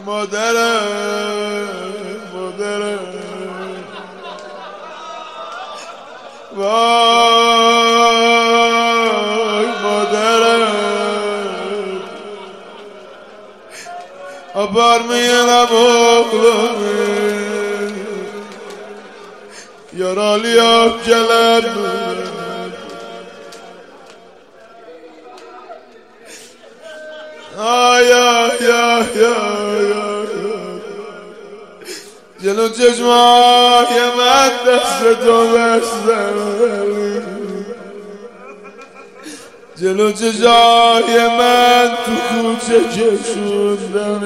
مادرم وای مادرم Abarmayalım oğlum Yaralı yok gelen Ay ay ay ay جلو چشمای من دست تو بستم جلو چشمای من تو کوچه کشوندم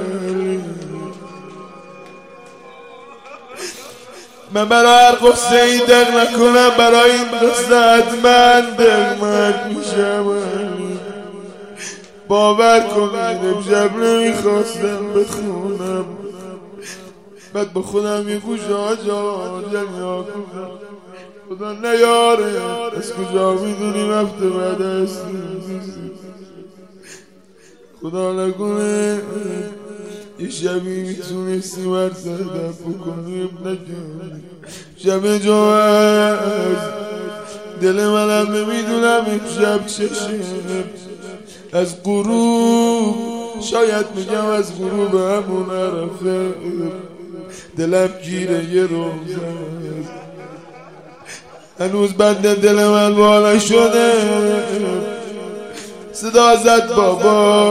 من برای هر قصه ای دق نکنم برای این قصت من دقمک میشم باور کنید امشب نمیخواستم بخونم بعد با خودم یه گوشه آجا جنیا کنم خدا نیاره از کجا میدونیم هفته بعد است خدا نکنه یه شبی میتونستیم ارزدم بکنیم نکنیم شب جوز دل منم نمیدونم امشب چشه از غروب شاید میگم از غروب همون عرفه دلم گیره یه روزه هنوز بند دل من بالا شده صدا زد بابا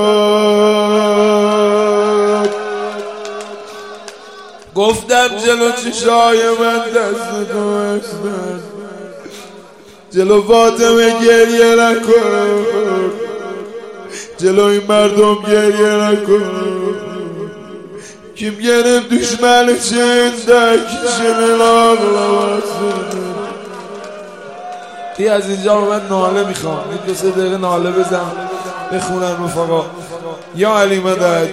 گفتم جلو چشای من دست تو بستن جلو فاطمه گریه نکن جلو این مردم گریه نکن kim gelip düşman içinde kişinin ağlamasın از اینجا من ناله میخوام این دو سه دقیقه ناله بزن بخونم رفقا یا علی مدد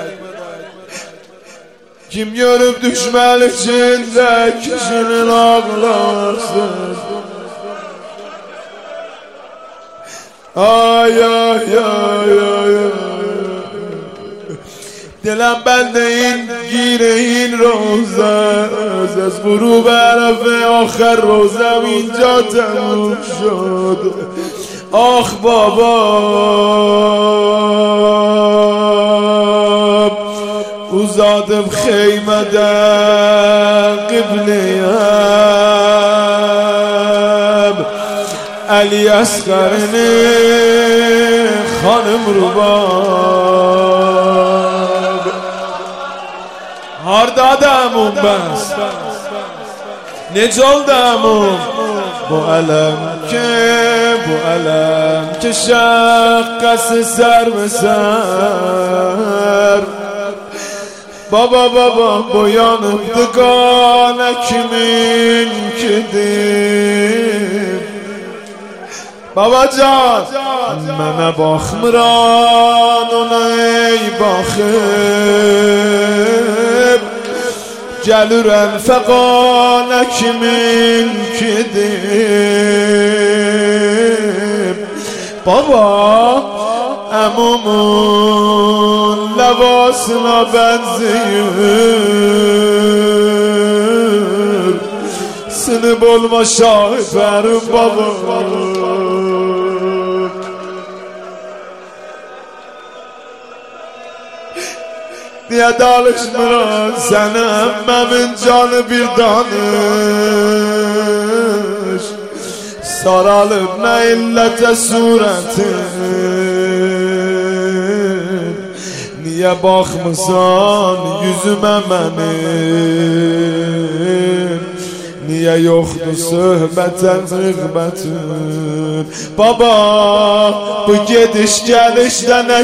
kim görüp düşman içinde kişinin ağlamasın ay ay ay ay دلم بند این گیره این روزه از غروب عرفه آخر روزم اینجا تموم شد آخ بابا اوزادم خیمدم قبلیم علی اصغرنه خانم روبان هار دادمون بس نجلدمون bu alem که شقص سر به سر بابا boyanıp dıgana kimin kidim babacan mənə baxmıran ona ey baxıb gəlürən fəqana kimin kidim baba əmumun ləvasına bənziyir sinib olma şahifərim baba niye danışmıram sana emmemin canı bir danış saralım ne illete suretin niye bakmısan yüzüme benim niye yoktu söhbeten rıgbetin baba bu gidiş gelişte ne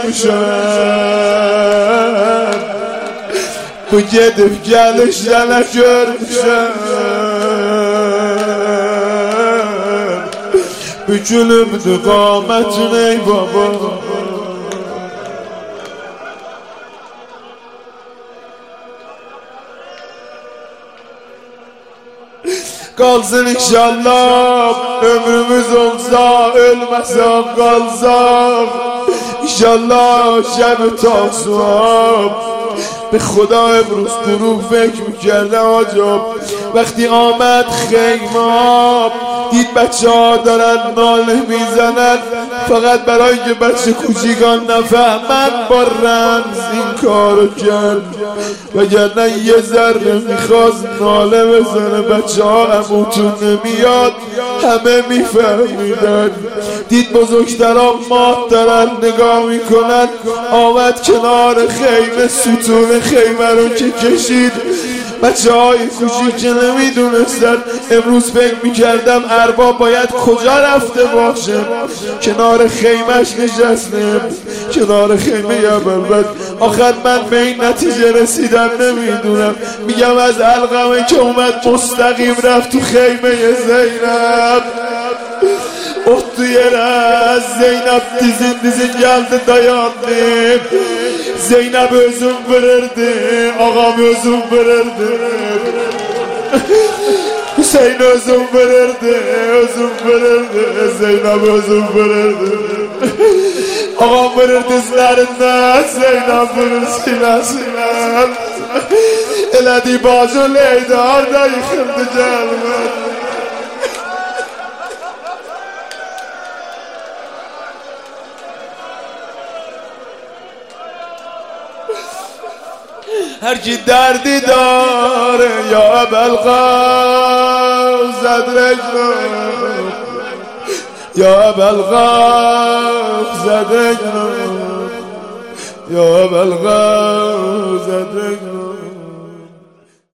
görmüşüm bu gidip gelişte ne görmüşüm bükülübdü qamətin ey baba kalsın inşallah ömrümüz olsa ölmesem kalsam inşallah şebi tasvab به خدا امروز دروغ فکر میکرده آجاب. وقتی آمد خیمه دید بچه ها دارن ناله میزنن، فقط برای که بچه کوچیکان نفهمن با رمز این کارو کرد، وگرنه یه ذره میخواست ناله بزنه بچه ها عموتون نمیاد همه میفهمیدن. دید بزرگتران مات دارن نگاه میکنن، آمد کنار خیمه ستون خیمه رو که کشید. بچه های کوچیک که نمیدونستن، امروز فکر میکردم ارباب باید کجا رفته باشه، کنار خیمش نشسته، کنار خیمه ابوالبدر. آخر من به این نتیجه رسیدم نمیدونم، میگم از علقمه که اومد مستقیم رفت تو خیمه زینب. Otuyarak Zeynep dizin geldi dayandı. Zeynep özüm verirdi, ağam özüm verirdi. Hüseyin özüm verirdi, Zeynep özüm verirdi. Ağam verir dizlerinden, Zeynep verir sinesinden. Eledi bacı Leydar da yıkıldı gelmedi. هر کی دردی داره یا ابوالغوث ادرکنا، یا ابوالغوث ادرکنا، یا ابوالغوث ادرکنا.